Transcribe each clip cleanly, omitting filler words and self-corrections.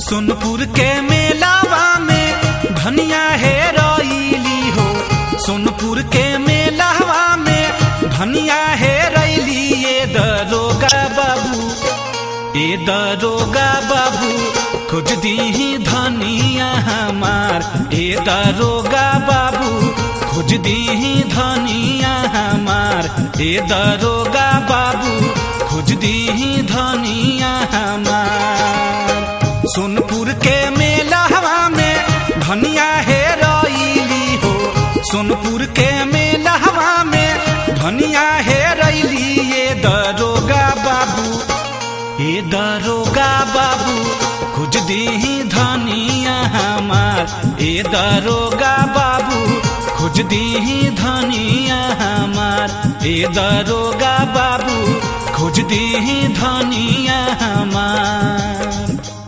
सोनपुर के मेलावा में धनिया हेरैली हो। सोनपुर के मेलावा में धनिया हेरैली। ये दरोगा बाबू, ये दरोगा बाबू, खोज दीही धनिया हमार। ये दरोगा बाबू, खोज दीही धनिया हमार। ये दरोगा बाबू, खोज दीही धनिया हमार। सोनपुर के मेलावा में धनिया हेरैली हो। सोनपुर के मेलावा में धनिया हेरैली। ये दरोगा बाबू, ये दरोगा बाबू, खोज दीही धनिया हमार। ये दरोगा बाबू, खोज दीही धनिया हमार। ये दरोगा बाबू, खोज दीही धनिया हमार।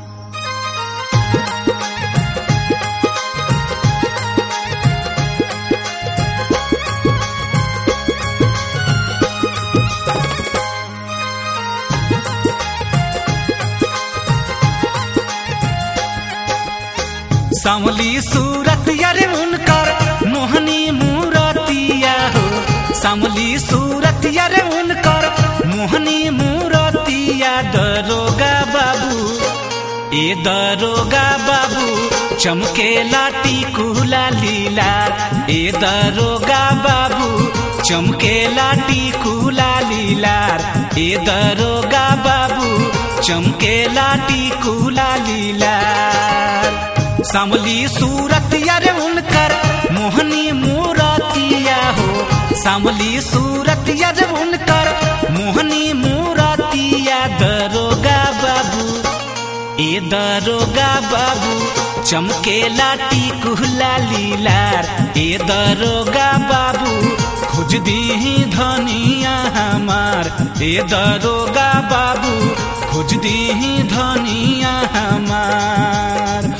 सांवली सूरत यारे उनकर मोहनी मूरतिया हो। सांवली सूरत यारे उनकर मोहनी मूरतिया। दरोगा बाबू, ए दरोगा बाबू, चमके लाटी कुला लीला। ए दरोगा बाबू, चमके लाटी कुला लीला। ए दरोगा बाबू, चमके लाटी कुला लीला। सांवली सूरत यारे उनकर मोहनी मूरतिया हो। सांवली सूरत यारे उनकर मोहनी मूरतिया। दरोगा बाबू, ए दरोगा बाबू, चमके लाटी कुहला लीलार। ए दरोगा बाबू, खोज दीही धनिया हमार। ए दरोगा बाबू, खोज दीही धनिया हमार।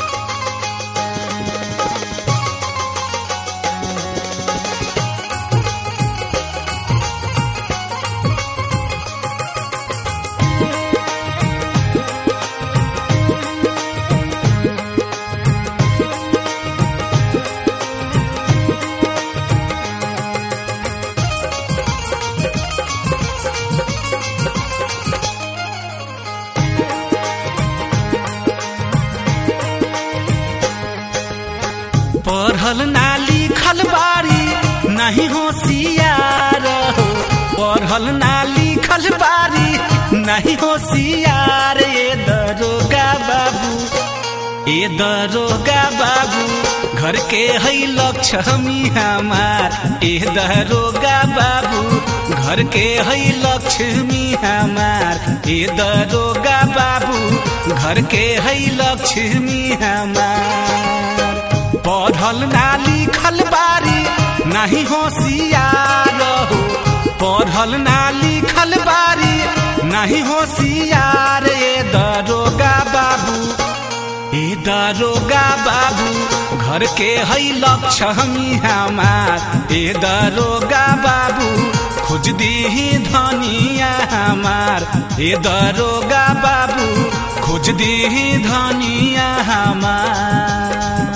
पढ़ल ना लिखल बारी नहीं होशियार हो। पढ़ल ना लिखल बारी नहीं होशियार। ये दरोगा बाबू, ये दरोगा बाबू, घर के है लक्ष्मी हमार। ये दरोगा बाबू, घर के है लक्ष्मी हमार। ये दरोगा बाबू, घर के है लक्ष्मी हमार। पढ़ल ना लिखल बारी नहीं होशियार हो। पढ़ल ना लिखल बारी नहीं होशियार। ये दरोगा बाबू, ये दरोगा बाबू, घर के है लक्ष्मी हमार। ये दरोगा बाबू, खोज दीही धनिया हमार। ये दरोगा बाबू, खोज दीही धनिया हमार।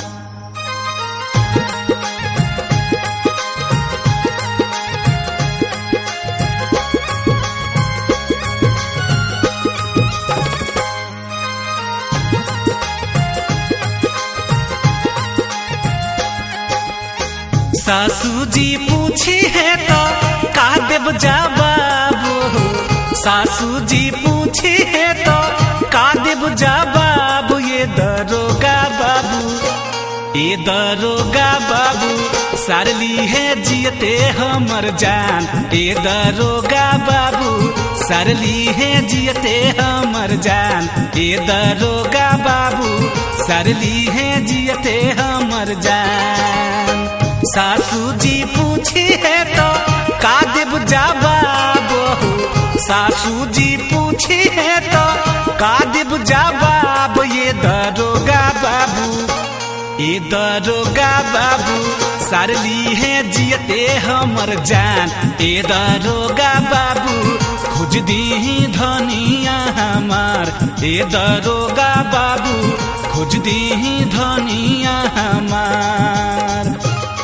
सासू जी पूछी है तो का देव जवाब हो। सासू जी पूछी है तो का देव जवाब। ये दरोगा बाबू, ये दरोगा बाबू, सारली है जियते हमर जान। ये दरोगा बाबू, सारली है जियते हमर जान। ये दरोगा बाबू, सारली है जियते हमर जान। सासू जी पूछी है तो का देव जवाब हो। सासू जी पूछी है तो का देव जवाब। ये दरोगा बाबू, ये दरोगा बाबू, सारली है जियते हमर जान। ये दरोगा बाबू, खोज दीही धनिया हमार। ए दरोगा बाबू खोज दीही धनिया हमार।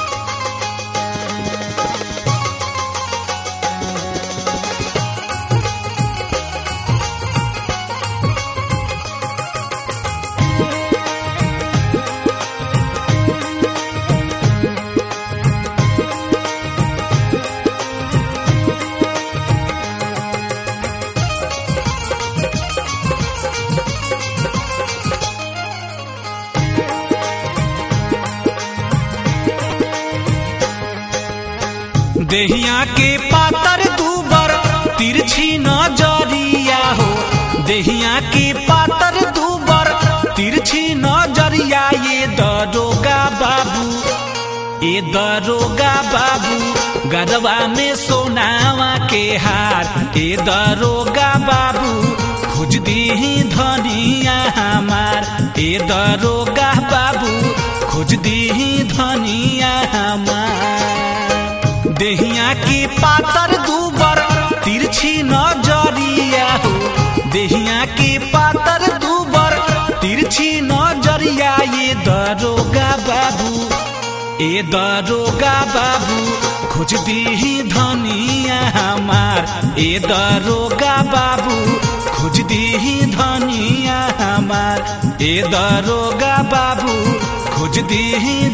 देहिया के पातर दूबर तिरछी नजरिया हो, देहिया के पातर दूबर तिरछी नजरिया। ये दरोगा बाबू, ए दरोगा बाबू गरबा में सोनावा के हार। ए दरोगा बाबू खोज दीही धनिया हमार। ए दरोगा बाबू खोज दीही धनिया हमार। देहिया की पातर दूबर तिरछी नजरिया हो, देहिया की पातर दूबर तिरछी नजरिया। ये दरोगा बाबू, ए दरोगा बाबू खोज दीही धनिया हमार। ए दरोगा बाबू खोज दीही धनिया हमार। ए दरोगा बाबू खोज दीही